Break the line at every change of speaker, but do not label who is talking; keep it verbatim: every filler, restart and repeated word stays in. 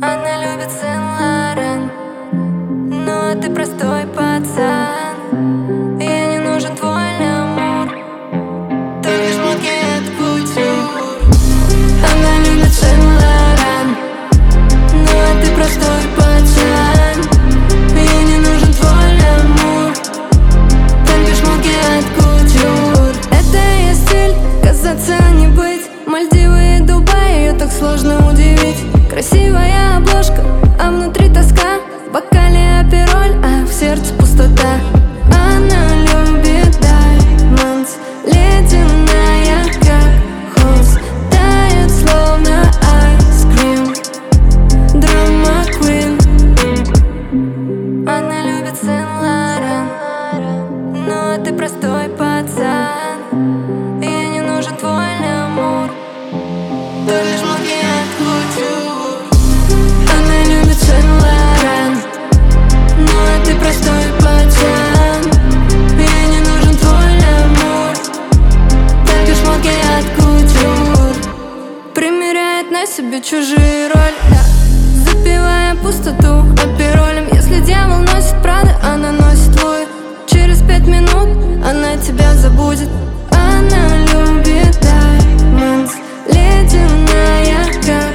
Она любит Сен-Лоран, но ты простой пацан. Ей не нужен твой амур, только шмотки от кутюр. Она любит Сен-Лоран, но ты простой пацан. Ей не нужен твой амур, только шмотки от кутюр. Это ее стиль, казаться не быть. Мальдивы и Дубай, ее так сложно удивить. Красивая обложка, а внутри тоска. В бокале апероль, а в сердце пустота. Она любит даймондс, ледяная, как холст. Тает, словно айскрим, драма квин. Она любит Сен-Лоран, но ты простой пацан. Ей не нужен твой амур, только шмотки от кутюр. Она любит Сен-Лоран, но ты простой пацан. Ей не нужен твой амур, только шмотки от кутюр. Примеряет на себе чужие роли, да. Запивая пустоту аперолем. Если дьявол носит Прада, она носит Луи. Через пять минут она тебя забудет. Она любит даймондс, ледяная, как